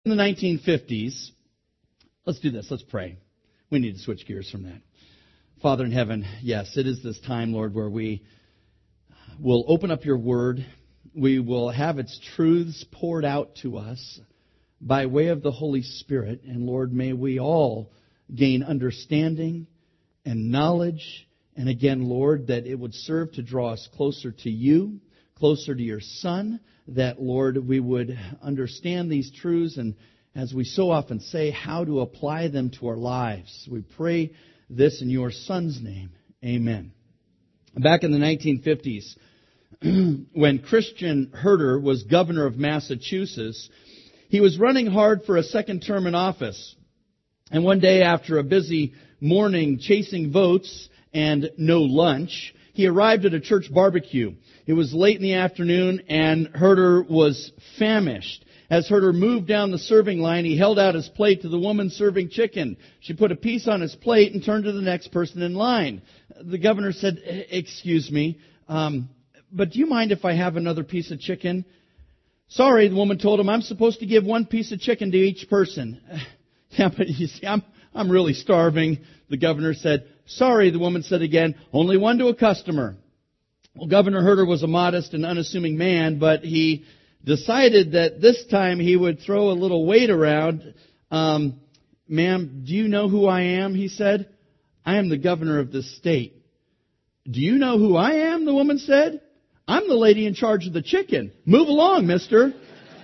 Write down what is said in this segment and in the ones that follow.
In the 1950s, let's do this. Let's pray. We need to switch gears from that. Father in heaven, yes, it is this time, Lord, where we will open up your word. We will have its truths poured out to us by way of the Holy Spirit. And Lord, may we all gain understanding and knowledge. And again, Lord, that it would serve to draw us closer to you, closer to your Son, that, Lord, we would understand these truths and, as we so often say, how to apply them to our lives. We pray this in your Son's name. Amen. Back in the 1950s, when Christian Herter was governor of Massachusetts, he was running hard for a second term in office. And one day, after a busy morning chasing votes and no lunch, he arrived at a church barbecue. It was late in the afternoon, and Herter was famished. As Herter moved down the serving line, he held out his plate to the woman serving chicken. She put a piece on his plate and turned to the next person in line. The governor said, "Excuse me, but do you mind if I have another piece of chicken?" "Sorry," the woman told him, "I'm supposed to give one piece of chicken to each person." "Yeah, but you see, I'm really starving," the governor said. "Sorry," the woman said again, "only one to a customer." Well, Governor Herter was a modest and unassuming man, but he decided that this time he would throw a little weight around. "Ma'am, do you know who I am?" he said. "I am the governor of this state." "Do you know who I am?" the woman said. "I'm the lady in charge of the chicken. Move along, mister."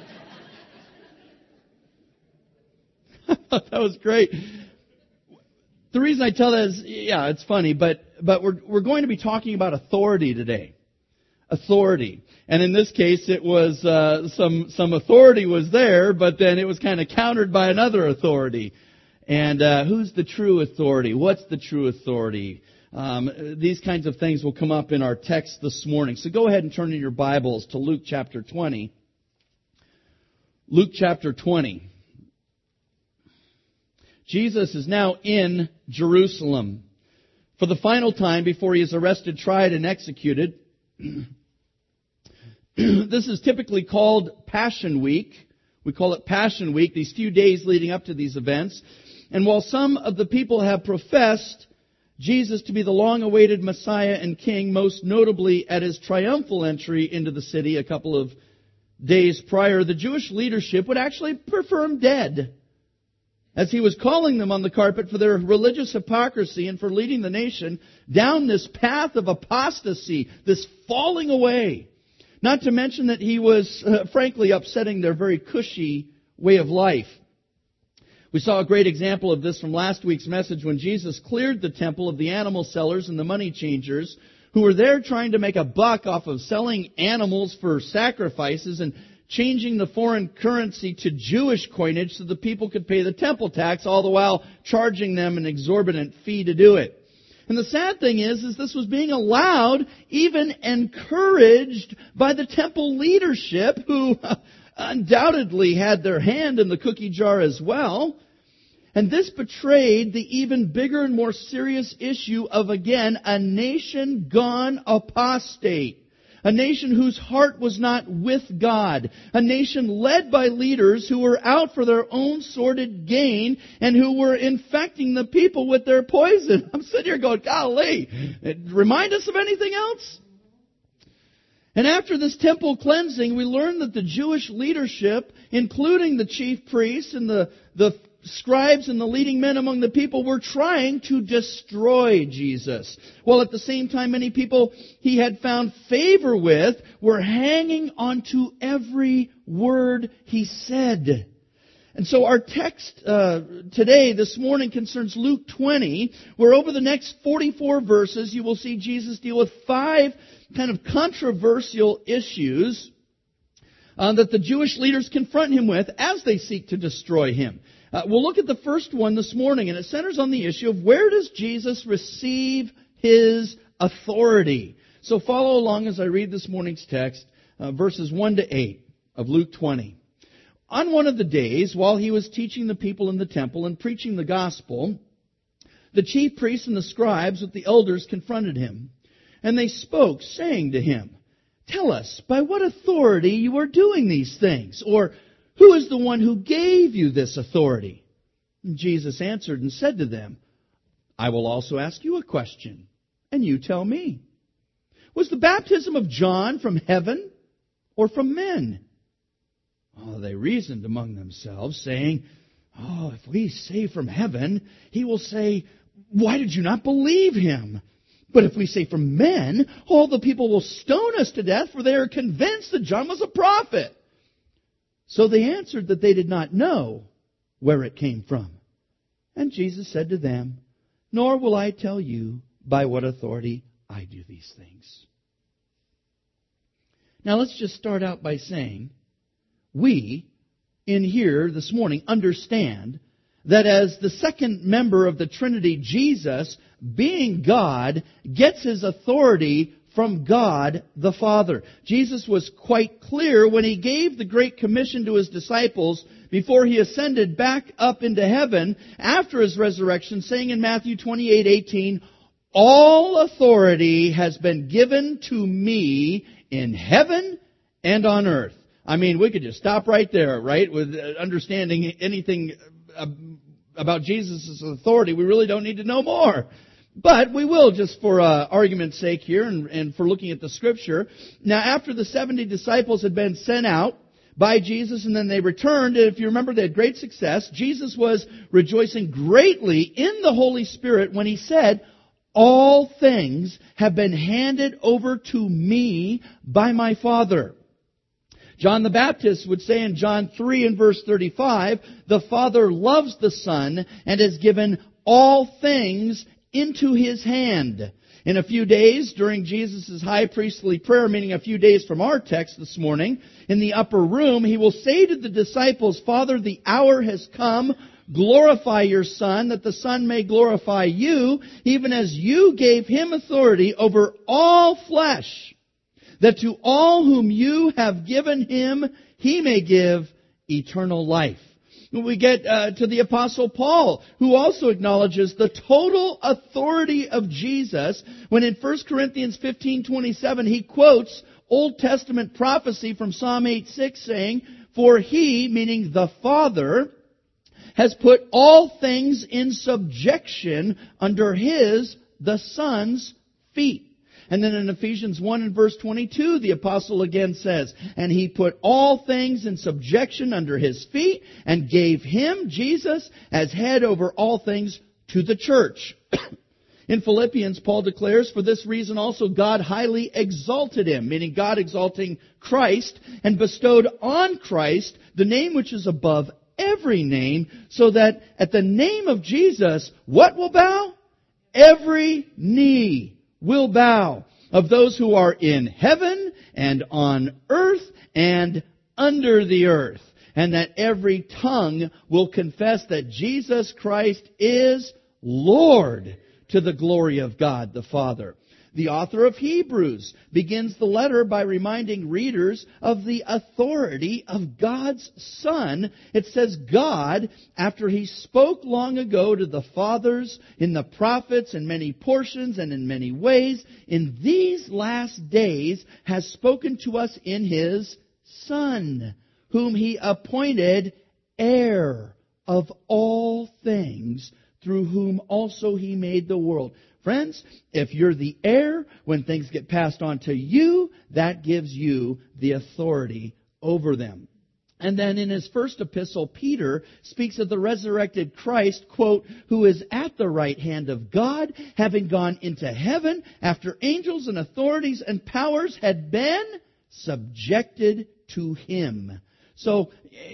I thought that was great. The reason I tell that is, yeah, it's funny, but we're going to be talking about authority today. Authority. And in this case, it was some authority was there, but then it was kind of countered by another authority. And who's the true authority? What's the true authority? These kinds of things will come up in our text this morning. So go ahead and turn in your Bibles to Luke chapter 20. Luke chapter 20. Jesus is now in Jerusalem for the final time before he is arrested, tried, and executed. This is typically called Passion Week. We call it Passion Week, these few days leading up to these events. And while some of the people have professed Jesus to be the long-awaited Messiah and King, most notably at his triumphal entry into the city a couple of days prior, the Jewish leadership would actually prefer him dead, as he was calling them on the carpet for their religious hypocrisy and for leading the nation down this path of apostasy, this falling away. Not to mention that he was, frankly, upsetting their very cushy way of life. We saw a great example of this from last week's message when Jesus cleared the temple of the animal sellers and the money changers who were there trying to make a buck off of selling animals for sacrifices and changing the foreign currency to Jewish coinage so the people could pay the temple tax, all the while charging them an exorbitant fee to do it. And the sad thing is this was being allowed, even encouraged by the temple leadership, who undoubtedly had their hand in the cookie jar as well. And this betrayed the even bigger and more serious issue of, again, a nation gone apostate. A nation whose heart was not with God. A nation led by leaders who were out for their own sordid gain and who were infecting the people with their poison. I'm sitting here going, golly, remind us of anything else? And after this temple cleansing, we learn that the Jewish leadership, including the chief priests and the scribes and the leading men among the people, were trying to destroy Jesus. While at the same time, many people he had found favor with were hanging on to every word he said. And so our text today, this morning, concerns Luke 20, where over the next 44 verses you will see Jesus deal with 5 kind of controversial issues that the Jewish leaders confront him with as they seek to destroy him. We'll look at the first one this morning, and it centers on the issue of where does Jesus receive his authority. So follow along as I read this morning's text, verses 1 to 8 of Luke 20. On one of the days, while he was teaching the people in the temple and preaching the gospel, the chief priests and the scribes with the elders confronted him. And they spoke, saying to him, "Tell us, by what authority you are doing these things? Or Who is the one who gave you this authority?" And Jesus answered and said to them, "I will also ask you a question, and you tell me. Was the baptism of John from heaven or from men?" Oh, they reasoned among themselves, saying, "If we say from heaven, he will say, 'Why did you not believe him?' But if we say from men, all the people will stone us to death, for they are convinced that John was a prophet." So they answered that they did not know where it came from. And Jesus said to them, "Nor will I tell you by what authority I do these things." Now let's just start out by saying, we in here this morning understand that as the second member of the Trinity, Jesus, being God, gets his authority from God the Father. Jesus was quite clear when he gave the Great Commission to his disciples before he ascended back up into heaven after his resurrection, saying in Matthew 28:18, "All authority has been given to me in heaven and on earth." I mean, we could just stop right there, right? With understanding anything about Jesus' authority. We really don't need to know more. But we will, just for argument's sake here and for looking at the Scripture. Now, after the 70 disciples had been sent out by Jesus and then they returned, and if you remember, they had great success. Jesus was rejoicing greatly in the Holy Spirit when he said, "All things have been handed over to me by my Father." John the Baptist would say in John 3 and verse 35, "The Father loves the Son and has given all things into his hand." In a few days, during Jesus' high priestly prayer, meaning a few days from our text this morning, in the upper room, he will say to the disciples, "Father, the hour has come. Glorify your Son, that the Son may glorify you, even as you gave him authority over all flesh, that to all whom you have given him, he may give eternal life." We get to the Apostle Paul, who also acknowledges the total authority of Jesus when in 1 Corinthians 15:27 he quotes Old Testament prophecy from Psalm 8:6 saying, "For he," meaning the Father, "has put all things in subjection under his," the Son's, "feet." And then in Ephesians 1 and verse 22, the apostle again says, "And he put all things in subjection under his feet and gave him," Jesus, "as head over all things to the church." In Philippians, Paul declares, "For this reason also God highly exalted him," meaning God exalting Christ, "and bestowed on Christ the name which is above every name, so that at the name of Jesus, what will bow? Every knee will bow, of those who are in heaven and on earth and under the earth, and that every tongue will confess that Jesus Christ is Lord, to the glory of God the Father." The author of Hebrews begins the letter by reminding readers of the authority of God's Son. It says, "God, after He spoke long ago to the fathers in the prophets in many portions and in many ways, in these last days has spoken to us in His Son, whom He appointed heir of all things, through whom also He made the world." Friends, if you're the heir, when things get passed on to you, that gives you the authority over them. And then in his first epistle, Peter speaks of the resurrected Christ, quote, "who is at the right hand of God, having gone into heaven after angels and authorities and powers had been subjected to Him." So,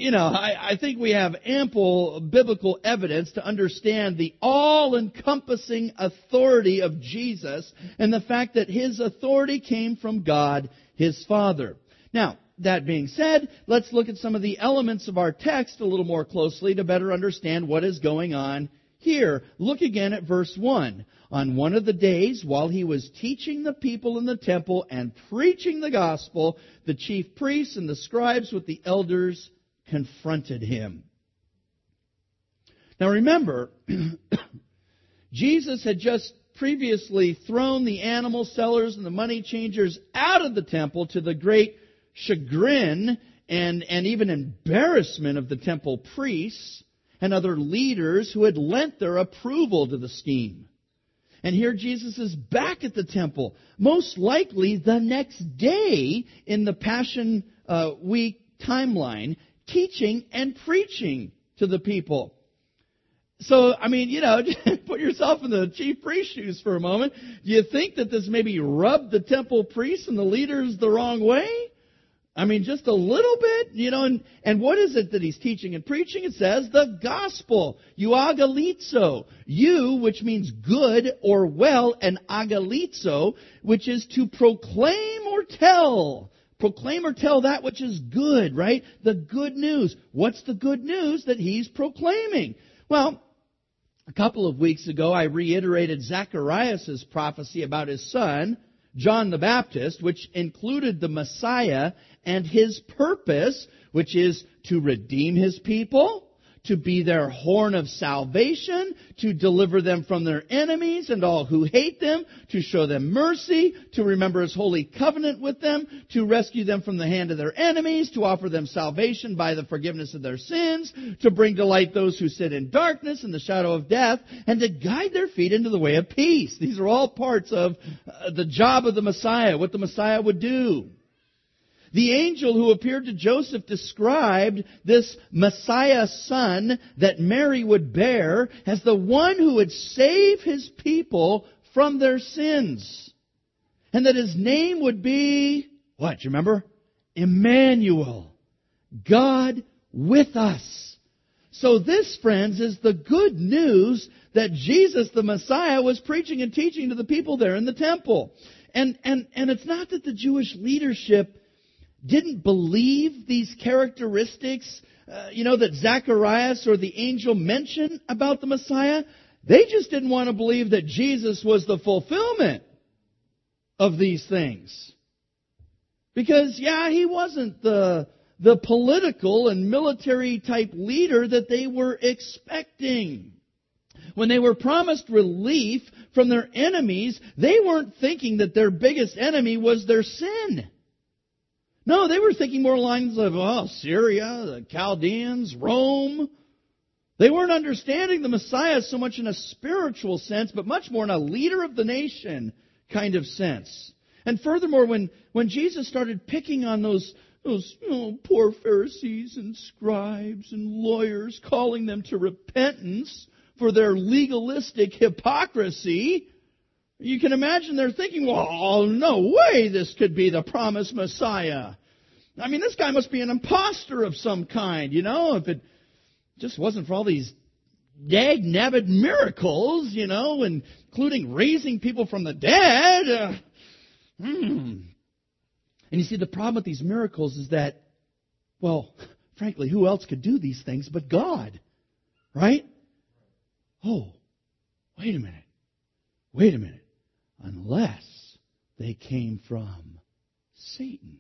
I think we have ample biblical evidence to understand the all-encompassing authority of Jesus and the fact that His authority came from God, His Father. Now, that being said, let's look at some of the elements of our text a little more closely to better understand what is going on here. Look again at verse 1. "On one of the days, while He was teaching the people in the temple and preaching the gospel, the chief priests and the scribes with the elders confronted Him." Now remember, Jesus had just previously thrown the animal sellers and the money changers out of the temple to the great chagrin and even embarrassment of the temple priests and other leaders who had lent their approval to the scheme. And here Jesus is back at the temple, most likely the next day in the Passion Week timeline, teaching and preaching to the people. So, I mean, put yourself in the chief priest's shoes for a moment. Do you think that this maybe rubbed the temple priests and the leaders the wrong way? I mean, just a little bit, and what is it that he's teaching and preaching? It says the gospel, euagalizo, which means good or well, and agalizo, which is to proclaim or tell. Proclaim or tell that which is good, right? The good news. What's the good news that he's proclaiming? Well, a couple of weeks ago, I reiterated Zacharias' prophecy about his son, John the Baptist, which included the Messiah and his purpose, which is to redeem his people, to be their horn of salvation, to deliver them from their enemies and all who hate them, to show them mercy, to remember his holy covenant with them, to rescue them from the hand of their enemies, to offer them salvation by the forgiveness of their sins, to bring to light those who sit in darkness and the shadow of death, and to guide their feet into the way of peace. These are all parts of the job of the Messiah, what the Messiah would do. The angel who appeared to Joseph described this Messiah son that Mary would bear as the one who would save his people from their sins. And that his name would be, what, do you remember? Emmanuel, God with us. So this, friends, is the good news that Jesus, the Messiah, was preaching and teaching to the people there in the temple. And it's not that the Jewish leadership didn't believe these characteristics, that Zacharias or the angel mentioned about the Messiah. They just didn't want to believe that Jesus was the fulfillment of these things. Because, he wasn't the political and military type leader that they were expecting. When they were promised relief from their enemies, they weren't thinking that their biggest enemy was their sin. No, they were thinking more lines of, Syria, the Chaldeans, Rome. They weren't understanding the Messiah so much in a spiritual sense, but much more in a leader of the nation kind of sense. And furthermore, when Jesus started picking on those poor Pharisees and scribes and lawyers, calling them to repentance for their legalistic hypocrisy, you can imagine they're thinking, well, no way this could be the promised Messiah. I mean, this guy must be an imposter of some kind, if it just wasn't for all these dag-nabbit miracles, including raising people from the dead. And you see, the problem with these miracles is that, frankly, who else could do these things but God? Right? Oh, wait a minute. Unless they came from Satan.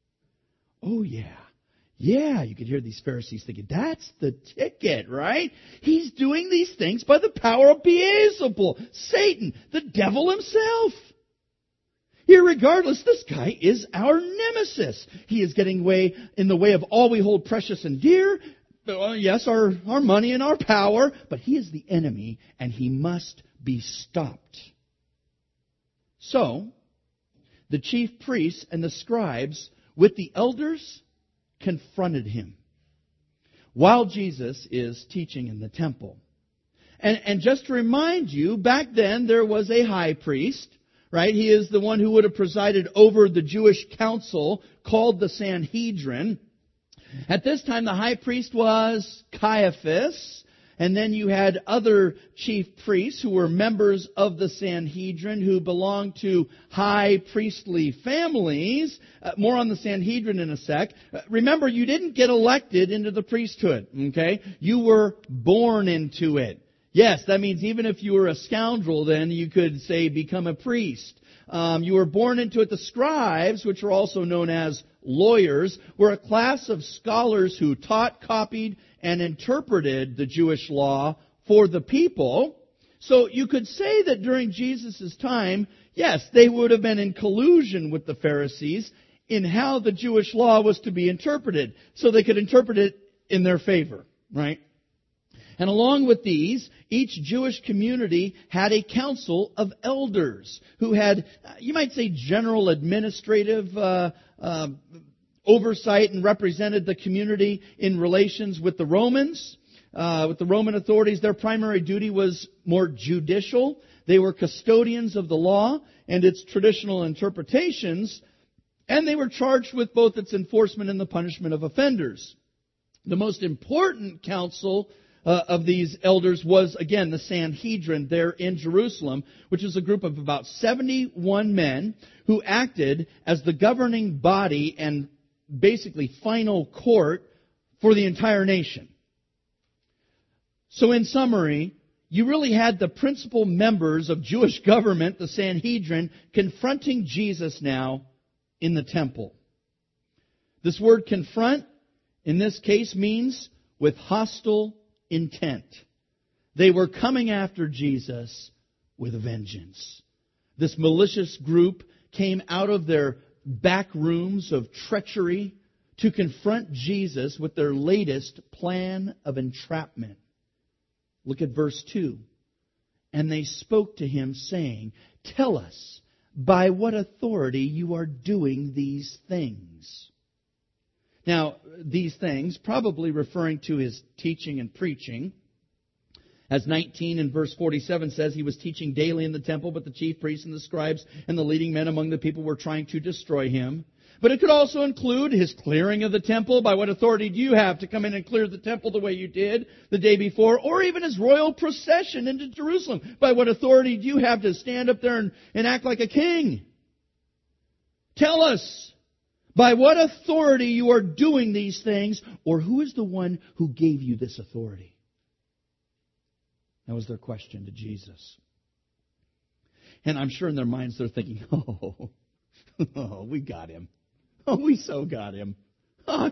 Oh, yeah. Yeah, you could hear these Pharisees thinking, that's the ticket, right? He's doing these things by the power of Beelzebul, Satan, the devil himself. Irregardless, this guy is our nemesis. He is getting in the way of all we hold precious and dear. Yes, our money and our power, but he is the enemy, and he must be stopped. So, the chief priests and the scribes, with the elders, confronted him while Jesus is teaching in the temple. And just to remind you, back then there was a high priest, right? He is the one who would have presided over the Jewish council called the Sanhedrin. At this time, the high priest was Caiaphas. And then you had other chief priests who were members of the Sanhedrin who belonged to high priestly families. More on the Sanhedrin in a sec. Remember, you didn't get elected into the priesthood, okay? You were born into it. Yes, that means even if you were a scoundrel, then you could, say, become a priest. You were born into it. The scribes, which are also known as lawyers, were a class of scholars who taught, copied, and interpreted the Jewish law for the people. So you could say that during Jesus' time, yes, they would have been in collusion with the Pharisees in how the Jewish law was to be interpreted, so they could interpret it in their favor, right? And along with these, each Jewish community had a council of elders who had, you might say, general administrative oversight and represented the community in relations with the Romans. With the Roman authorities, their primary duty was more judicial. They were custodians of the law and its traditional interpretations, and they were charged with both its enforcement and the punishment of offenders. The most important council of these elders was, again, the Sanhedrin there in Jerusalem, which is a group of about 71 men who acted as the governing body and basically final court for the entire nation. So in summary, you really had the principal members of Jewish government, the Sanhedrin, confronting Jesus now in the temple. This word confront, in this case, means with hostile intent. They were coming after Jesus with a vengeance. This malicious group came out of their back rooms of treachery to confront Jesus with their latest plan of entrapment. Look at verse 2. And they spoke to him, saying, "Tell us, by what authority you are doing these things?" Now, these things, probably referring to his teaching and preaching. As 19 and verse 47 says, he was teaching daily in the temple, but the chief priests and the scribes and the leading men among the people were trying to destroy him. But it could also include his clearing of the temple. By what authority do you have to come in and clear the temple the way you did the day before? Or even his royal procession into Jerusalem. By what authority do you have to stand up there and act like a king? Tell us, by what authority you are doing these things, or who is the one who gave you this authority? That was their question to Jesus. And I'm sure in their minds they're thinking, oh, we got him. Oh, we so got him. Oh,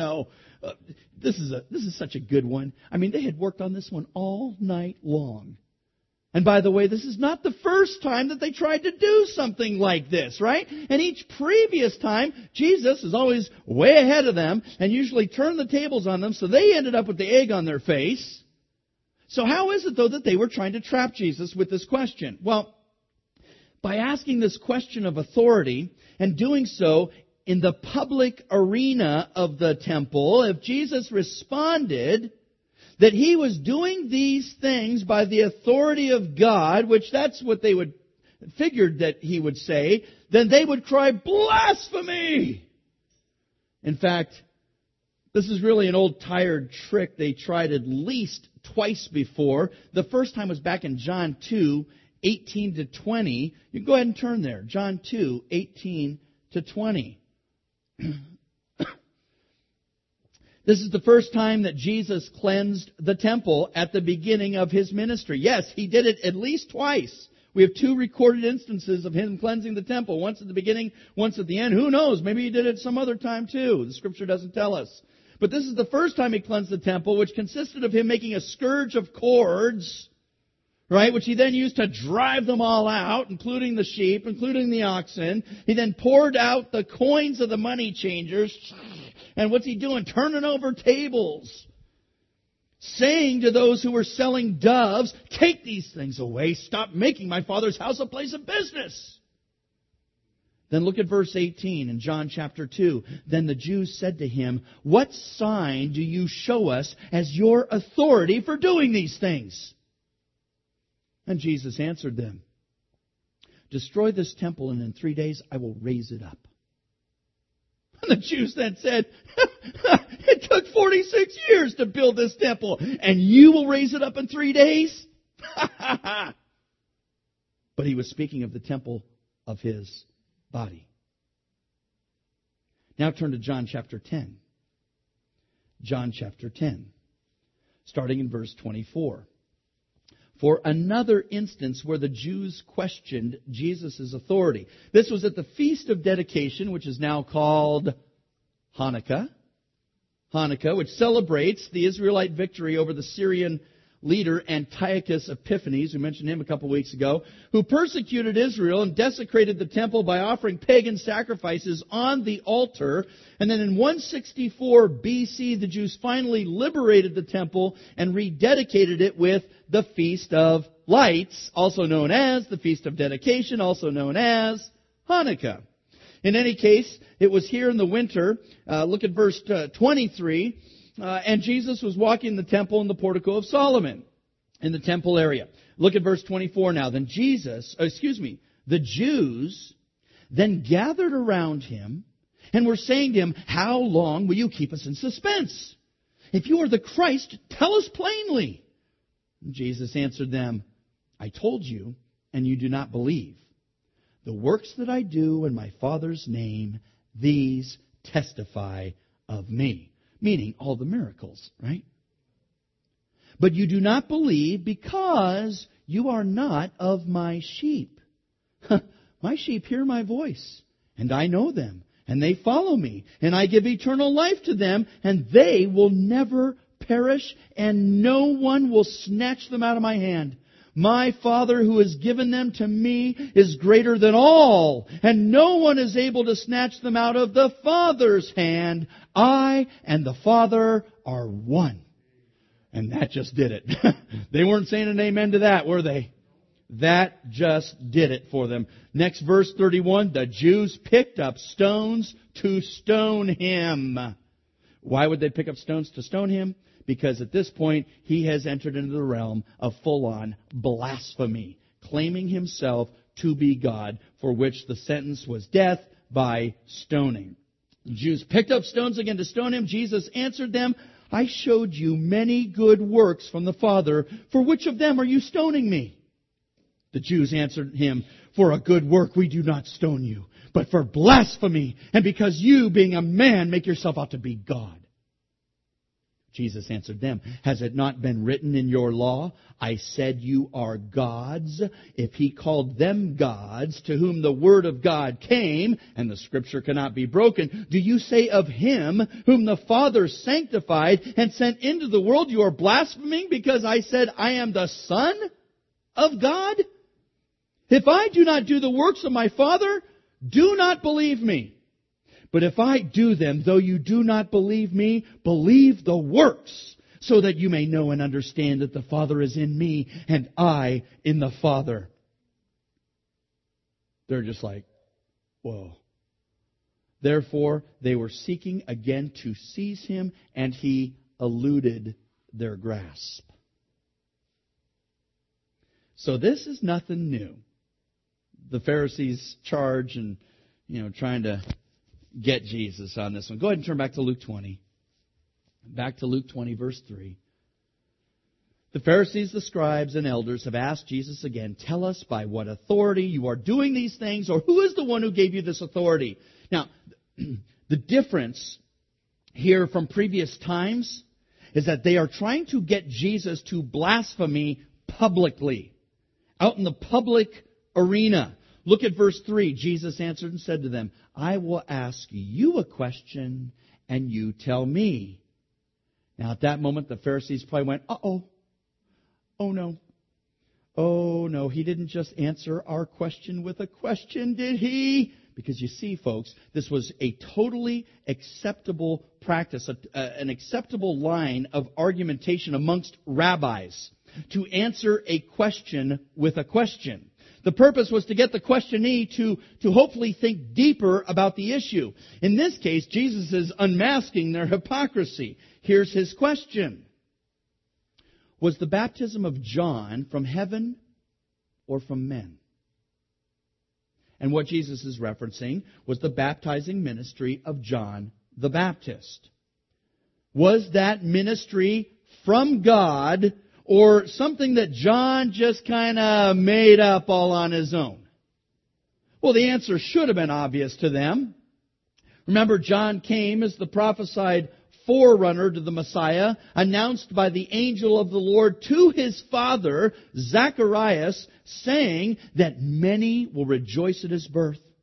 this is such a good one. I mean, they had worked on this one all night long. And by the way, this is not the first time that they tried to do something like this, right? And each previous time, Jesus is always way ahead of them and usually turned the tables on them, so they ended up with the egg on their face. So how is it, though, that they were trying to trap Jesus with this question? Well, by asking this question of authority and doing so in the public arena of the temple, if Jesus responded that he was doing these things by the authority of God, which that's what they would figured that he would say, then they would cry, "Blasphemy!" In fact, this is really an old tired trick they tried at least twice before. The first time was back in John 2, 18 to 20. You can go ahead and turn there. John 2, 18 to 20. This is the first time that Jesus cleansed the temple at the beginning of his ministry. Yes, he did it at least twice. We have 2 recorded instances of him cleansing the temple. Once at the beginning, once at the end. Who knows? Maybe he did it some other time too. The Scripture doesn't tell us. But this is the first time he cleansed the temple, which consisted of him making a scourge of cords, right, which he then used to drive them all out, including the sheep, including the oxen. He then poured out the coins of the money changers. And what's he doing? Turning over tables. Saying to those who were selling doves, "Take these things away. Stop making my Father's house a place of business." Then look at verse 18 in John chapter 2. Then the Jews said to him, "What sign do you show us as your authority for doing these things?" And Jesus answered them, "Destroy this temple, and in 3 days I will raise it up." And the Jews then said, "It took 46 years to build this temple, and you will raise it up in 3 days?" But he was speaking of the temple of his body. Now turn to John chapter 10. John chapter 10, starting in verse 24. For another instance where the Jews questioned Jesus' authority. This was at the Feast of Dedication, which is now called Hanukkah. Hanukkah, which celebrates the Israelite victory over the Syrian leader Antiochus Epiphanes, we mentioned him a couple weeks ago, who persecuted Israel and desecrated the temple by offering pagan sacrifices on the altar. And then in 164 BC, the Jews finally liberated the temple and rededicated it with the Feast of Lights, also known as the Feast of Dedication, also known as Hanukkah. In any case, it was here in the winter. Look at verse 23. And Jesus was walking in the temple in the portico of Solomon, in the temple area. Look at verse 24 now. Then the Jews then gathered around him and were saying to him, "How long will you keep us in suspense? If you are the Christ, tell us plainly." And Jesus answered them, "I told you, and you do not believe. The works that I do in my Father's name, these testify of me." Meaning all the miracles, right? "But you do not believe because you are not of my sheep. My sheep hear my voice, and I know them, and they follow me, and I give eternal life to them, and they will never perish, and no one will snatch them out of my hand. My Father who has given them to me is greater than all, and no one is able to snatch them out of the Father's hand. I and the Father are one." And that just did it. They weren't saying an amen to that, were they? That just did it for them. Next verse 31, the Jews picked up stones to stone him. Why would they pick up stones to stone him? Because at this point, he has entered into the realm of full-on blasphemy, claiming himself to be God, for which the sentence was death by stoning. The Jews picked up stones again to stone him. Jesus answered them, "I showed you many good works from the Father. For which of them are you stoning me?" The Jews answered him, "For a good work we do not stone you, but for blasphemy, and because you, being a man, make yourself out to be God." Jesus answered them, "Has it not been written in your law, I said you are gods? If he called them gods, to whom the word of God came, and the scripture cannot be broken, do you say of him whom the Father sanctified and sent into the world, you are blaspheming because I said I am the Son of God? If I do not do the works of my Father, do not believe me. But if I do them, though you do not believe me, believe the works, so that you may know and understand that the Father is in me and I in the Father." They're just like, whoa. Therefore, they were seeking again to seize him, and he eluded their grasp. So this is nothing new. The Pharisees' charge and, trying to get Jesus on this one. Go ahead and turn back to Luke 20. Back to Luke 20, verse 3. The Pharisees, the scribes, and elders have asked Jesus again, "Tell us by what authority you are doing these things, or who is the one who gave you this authority?" Now, the difference here from previous times is that they are trying to get Jesus to blaspheme publicly, out in the public arena. Look at verse 3. Jesus answered and said to them, "I will ask you a question, and you tell me." Now at that moment, the Pharisees probably went, "Uh-oh. Oh no. Oh no, he didn't just answer our question with a question, did he?" Because you see, folks, this was a totally acceptable practice, an acceptable line of argumentation amongst rabbis, to answer a question with a question. The purpose was to get the questionee to hopefully think deeper about the issue. In this case, Jesus is unmasking their hypocrisy. Here's his question. Was the baptism of John from heaven or from men? And what Jesus is referencing was the baptizing ministry of John the Baptist. Was that ministry from God, or something that John just kind of made up all on his own? Well, the answer should have been obvious to them. Remember, John came as the prophesied forerunner to the Messiah, announced by the angel of the Lord to his father, Zacharias, saying that many will rejoice at his birth.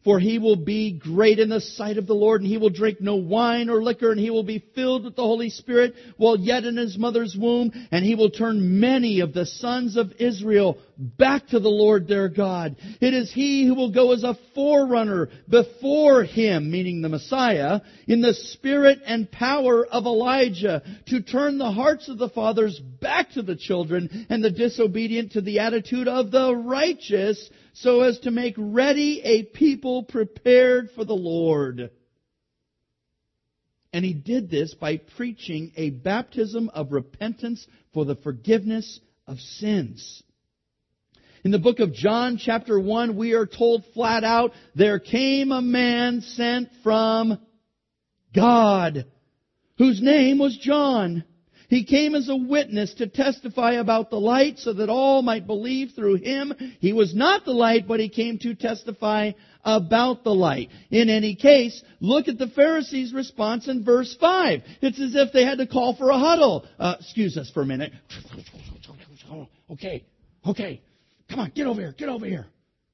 For he will be great in the sight of the Lord, and he will drink no wine or liquor, and he will be filled with the Holy Spirit while yet in his mother's womb, and he will turn many of the sons of Israel back to the Lord their God. It is he who will go as a forerunner before him, meaning the Messiah, in the spirit and power of Elijah, to turn the hearts of the fathers back to the children, and the disobedient to the attitude of the righteous, so as to make ready a people prepared for the Lord. And he did this by preaching a baptism of repentance for the forgiveness of sins. In the book of John, chapter 1, we are told flat out, there came a man sent from God, whose name was John. He came as a witness to testify about the light so that all might believe through him. He was not the light, but he came to testify about the light. In any case, look at the Pharisees' response in verse 5. It's as if they had to call for a huddle. Excuse us for a minute. Okay. Come on, get over here.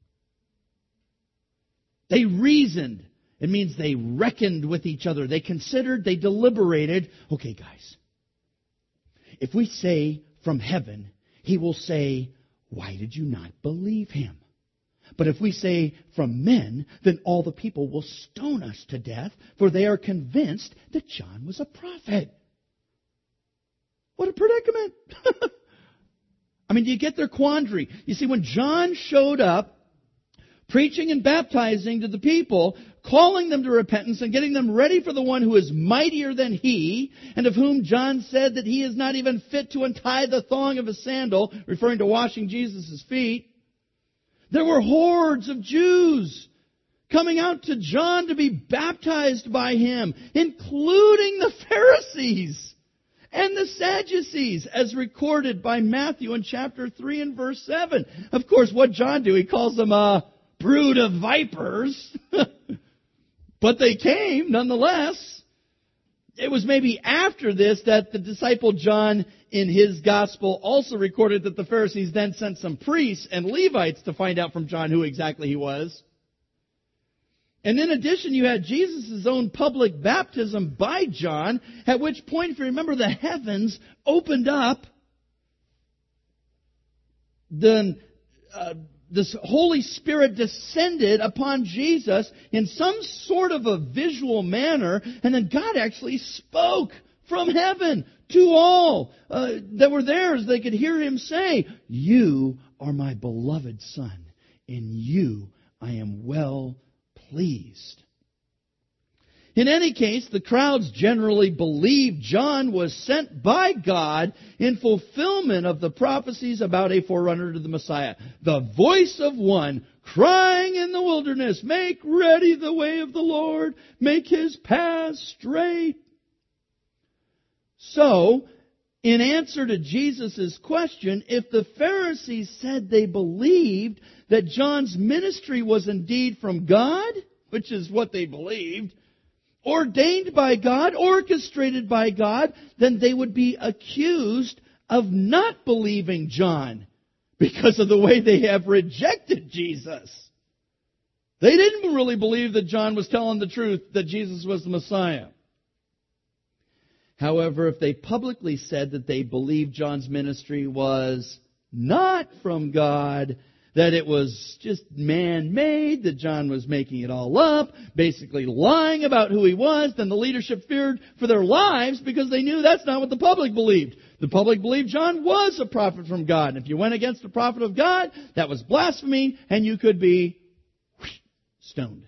They reasoned. It means they reckoned with each other. They considered, they deliberated. Okay, guys. If we say from heaven, he will say, why did you not believe him? But if we say from men, then all the people will stone us to death, for they are convinced that John was a prophet. What a predicament. I mean, do you get their quandary? You see, when John showed up, preaching and baptizing to the people, calling them to repentance and getting them ready for the one who is mightier than he, and of whom John said that he is not even fit to untie the thong of his sandal, referring to washing Jesus' feet, there were hordes of Jews coming out to John to be baptized by him, including the Pharisees and the Sadducees, as recorded by Matthew in chapter 3 and verse 7. Of course, what John do? He calls them a brood of vipers. But they came nonetheless. It was maybe after this that the disciple John in his gospel also recorded that the Pharisees then sent some priests and Levites to find out from John who exactly he was. And in addition, you had Jesus' own public baptism by John, at which point, if you remember, the heavens opened up. Then this Holy Spirit descended upon Jesus in some sort of a visual manner, and then God actually spoke from heaven to all that were there, as they could hear him say, "You are my beloved Son, in you I am well pleased." In any case, the crowds generally believed John was sent by God in fulfillment of the prophecies about a forerunner to the Messiah. The voice of one crying in the wilderness, "Make ready the way of the Lord, make his path straight." So, in answer to Jesus' question, if the Pharisees said they believed that John's ministry was indeed from God, which is what they believed, ordained by God, orchestrated by God, then they would be accused of not believing John because of the way they have rejected Jesus. They didn't really believe that John was telling the truth, that Jesus was the Messiah. However, if they publicly said that they believed John's ministry was not from God, that it was just man-made, that John was making it all up, basically lying about who he was, then the leadership feared for their lives because they knew that's not what the public believed. The public believed John was a prophet from God. And if you went against the prophet of God, that was blasphemy, and you could be stoned.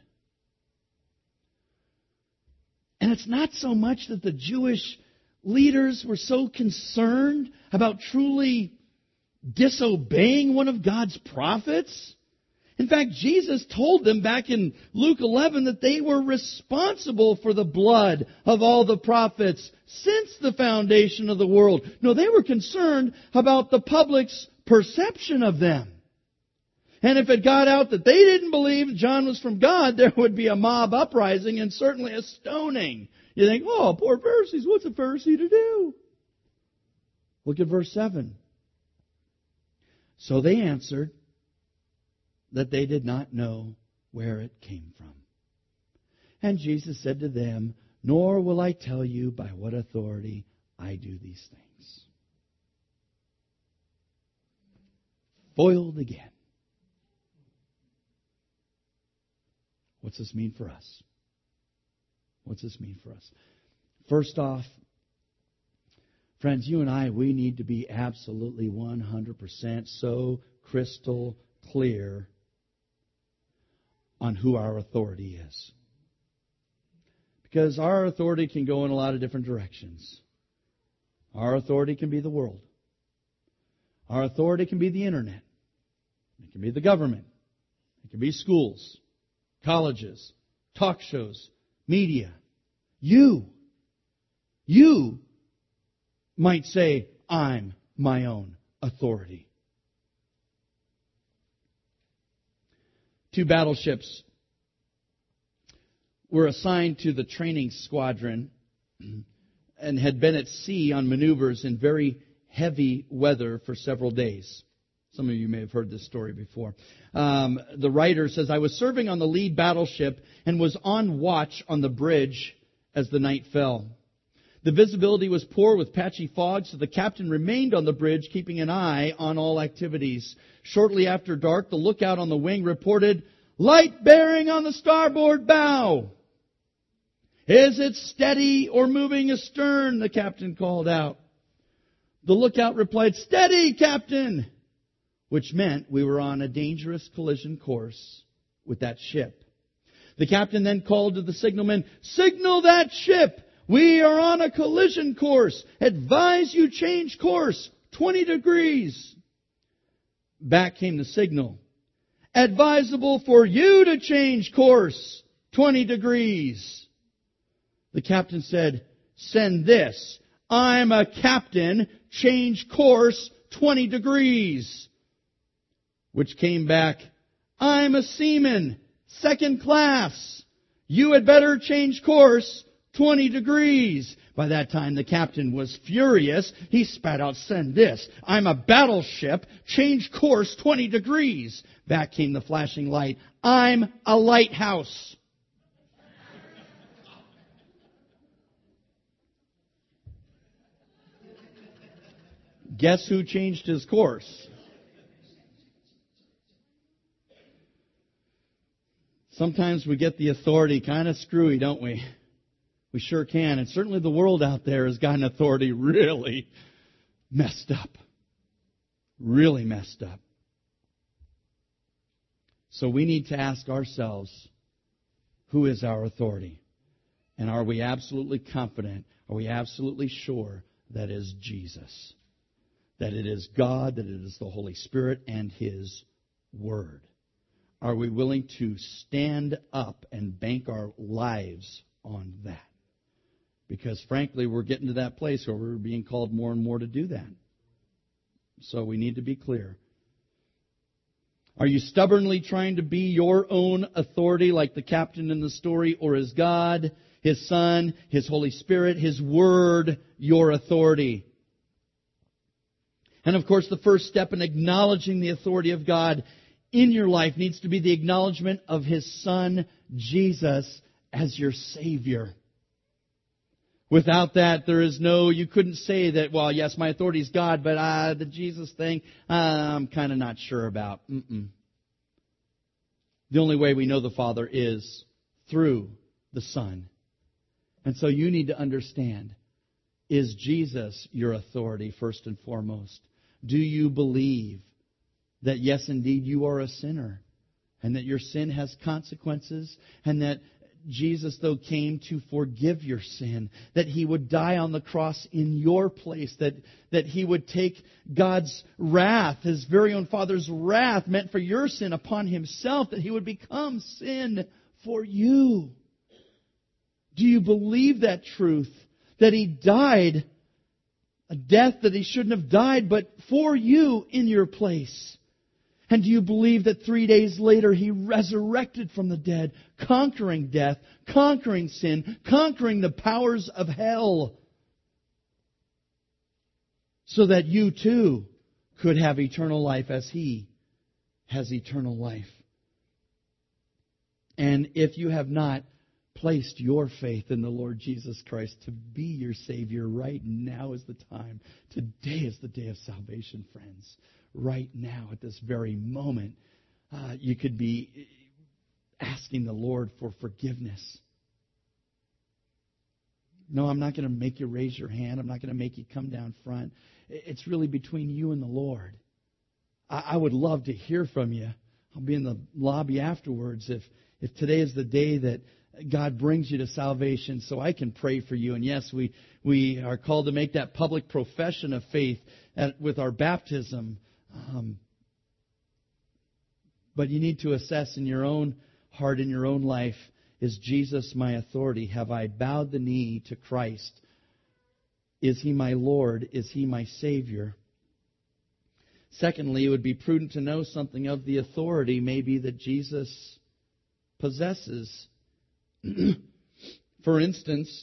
And it's not so much that the Jewish leaders were so concerned about truly disobeying one of God's prophets. In fact, Jesus told them back in Luke 11 that they were responsible for the blood of all the prophets since the foundation of the world. No, they were concerned about the public's perception of them. And if it got out that they didn't believe John was from God, there would be a mob uprising and certainly a stoning. You think, oh, poor Pharisees, what's a Pharisee to do? Look at verse 7. So they answered that they did not know where it came from. And Jesus said to them, "Nor will I tell you by what authority I do these things." Foiled again. What's this mean for us? What's this mean for us? First off, friends, you and I, we need to be absolutely 100% so crystal clear on who our authority is. Because our authority can go in a lot of different directions. Our authority can be the world. Our authority can be the internet. It can be the government. It can be schools, colleges, talk shows, media. You might say, "I'm my own authority." 2 battleships were assigned to the training squadron and had been at sea on maneuvers in very heavy weather for several days. Some of you may have heard this story before. The writer says, "I was serving on the lead battleship and was on watch on the bridge as the night fell. The visibility was poor with patchy fog, so the captain remained on the bridge, keeping an eye on all activities. Shortly after dark, the lookout on the wing reported, 'Light bearing on the starboard bow.' 'Is it steady or moving astern?' the captain called out. The lookout replied, 'Steady, Captain,' which meant we were on a dangerous collision course with that ship. The captain then called to the signalman, 'Signal that ship! We are on a collision course. Advise you change course, 20 degrees. Back came the signal. 'Advisable for you to change course, 20 degrees. The captain said, 'Send this. I'm a captain. Change course, 20 degrees. Which came back, 'I'm a seaman, second class. You had better change course, 20 degrees. By that time, the captain was furious. He spat out, 'Send this. I'm a battleship. Change course 20 degrees. Back came the flashing light. 'I'm a lighthouse.' Guess who changed his course? Sometimes we get the authority kind of screwy, don't we? We sure can. And certainly the world out there has gotten authority really messed up. Really messed up. So we need to ask ourselves, who is our authority? And are we absolutely confident? Are we absolutely sure that is Jesus? That it is God, that it is the Holy Spirit and His Word? Are we willing to stand up and bank our lives on that? Because frankly, we're getting to that place where we're being called more and more to do that. So we need to be clear. Are you stubbornly trying to be your own authority like the captain in the story? Or is God, His Son, His Holy Spirit, His Word your authority? And of course, the first step in acknowledging the authority of God in your life needs to be the acknowledgement of His Son, Jesus, as your Savior. Without that, there is you couldn't say that, well, yes, my authority is God, but the Jesus thing, I'm kind of not sure about. The only way we know the Father is through the Son. And so you need to understand, is Jesus your authority first and foremost? Do you believe that, yes, indeed, you are a sinner, and that your sin has consequences, and that Jesus, though, came to forgive your sin, that He would die on the cross in your place, that He would take God's wrath, His very own Father's wrath meant for your sin upon Himself, that He would become sin for you? Do you believe that truth? That He died a death that He shouldn't have died, but for you in your place? And do you believe that 3 days later He resurrected from the dead, conquering death, conquering sin, conquering the powers of hell, so that you too could have eternal life as He has eternal life? And if you have not placed your faith in the Lord Jesus Christ to be your Savior, right now is the time. Today is the day of salvation, friends. Right now, at this very moment, you could be asking the Lord for forgiveness. No, I'm not going to make you raise your hand. I'm not going to make you come down front. It's really between you and the Lord. I would love to hear from you. I'll be in the lobby afterwards if today is the day that God brings you to salvation, so I can pray for you. And yes, we are called to make that public profession of faith with our baptism. But you need to assess in your own heart, in your own life, is Jesus my authority? Have I bowed the knee to Christ? Is He my Lord? Is He my Savior? Secondly, it would be prudent to know something of the authority maybe that Jesus possesses. For instance,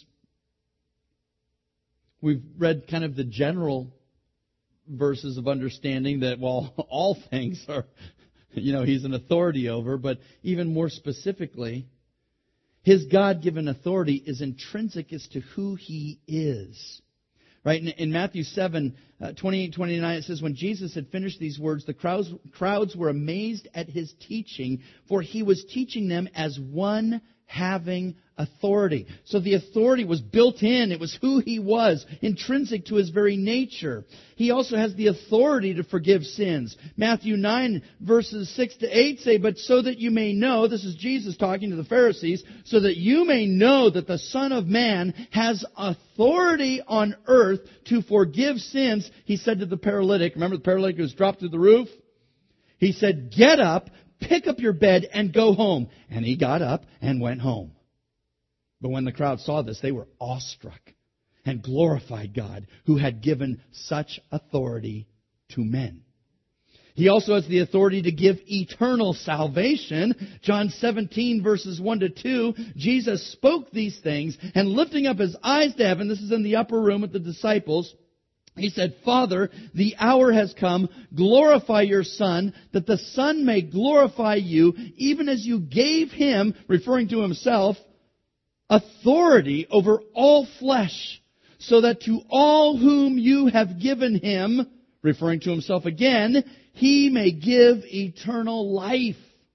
we've read kind of the general verses of understanding that, well, all things are, He's an authority over, but even more specifically, His God-given authority is intrinsic as to who He is. Right? In Matthew 7, 28-29, it says, when Jesus had finished these words, the crowds were amazed at His teaching, for He was teaching them as one having authority. So the authority was built in. It was who He was, intrinsic to His very nature. He also has the authority to forgive sins. Matthew 9, verses 6-8 say, but so that you may know, this is Jesus talking to the Pharisees, so that you may know that the Son of Man has authority on earth to forgive sins, He said to the paralytic. Remember the paralytic who was dropped through the roof? He said, get up, pick up your bed, and go home. And he got up and went home. But when the crowd saw this, they were awestruck and glorified God, who had given such authority to men. He also has the authority to give eternal salvation. John 17, verses 1-2, Jesus spoke these things, and lifting up His eyes to heaven, this is in the upper room with the disciples, He said, Father, the hour has come. Glorify your Son, that the Son may glorify you, even as you gave Him, referring to Himself, authority over all flesh, so that to all whom you have given Him, referring to Himself again, He may give eternal life.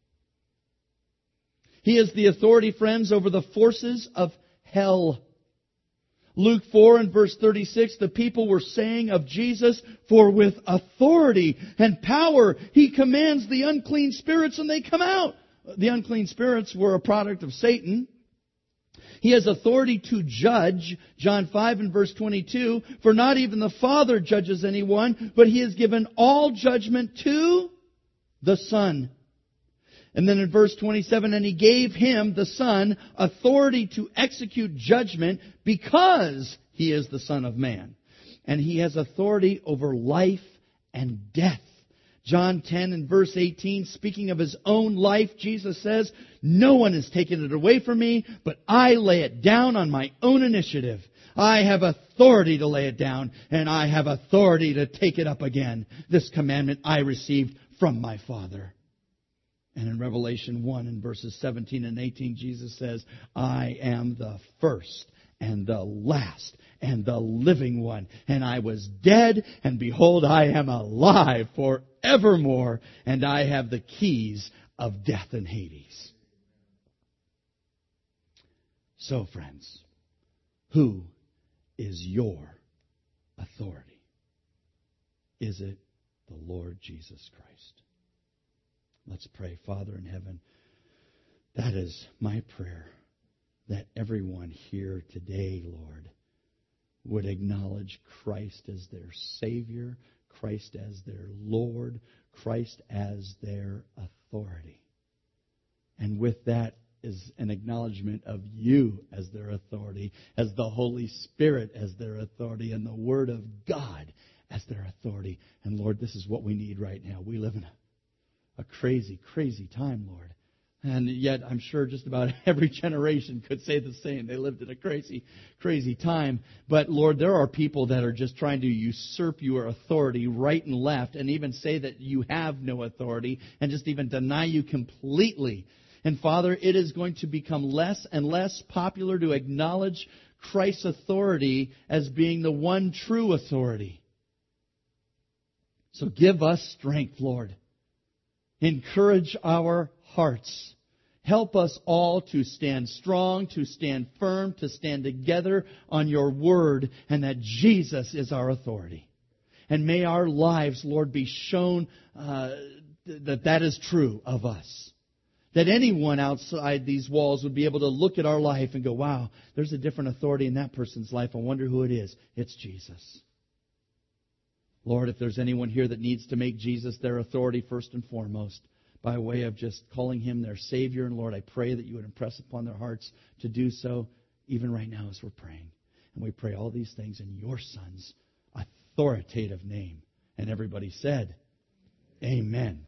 He has the authority, friends, over the forces of hell. Luke 4 and verse 36, the people were saying of Jesus, for with authority and power He commands the unclean spirits and they come out. The unclean spirits were a product of Satan. He has authority to judge, John 5 and verse 22, for not even the Father judges anyone, but He has given all judgment to the Son. And then in verse 27, and He gave Him, the Son, authority to execute judgment because He is the Son of Man. And He has authority over life and death. John 10 and verse 18, speaking of His own life, Jesus says, no one has taken it away from Me, but I lay it down on my own initiative. I have authority to lay it down, and I have authority to take it up again. This commandment I received from my Father. And in Revelation 1 and verses 17 and 18, Jesus says, I am the first and the last and the living one. And I was dead, and behold, I am alive forevermore, and I have the keys of death and Hades. So, friends, who is your authority? Is it the Lord Jesus Christ? Let's pray. Father in heaven, that is my prayer, that everyone here today, Lord, would acknowledge Christ as their Savior, Christ as their Lord, Christ as their authority. And with that is an acknowledgement of You as their authority, as the Holy Spirit as their authority, and the Word of God as their authority. And Lord, this is what we need right now. We live in a crazy, crazy time, Lord. And yet, I'm sure just about every generation could say the same. They lived in a crazy, crazy time. But, Lord, there are people that are just trying to usurp Your authority right and left, and even say that You have no authority, and just even deny You completely. And Father, it is going to become less and less popular to acknowledge Christ's authority as being the one true authority. So give us strength, Lord. Encourage our hearts. Help us all to stand strong, to stand firm, to stand together on your word, and that Jesus is our authority. And may our lives, Lord, be shown that is true of us. That anyone outside these walls would be able to look at our life and go, wow, there's a different authority in that person's life. I wonder who it is. It's Jesus. Lord, if there's anyone here that needs to make Jesus their authority first and foremost, by way of just calling Him their Savior and Lord, I pray that you would impress upon their hearts to do so even right now as we're praying. And we pray all these things in your Son's authoritative name. And everybody said, Amen.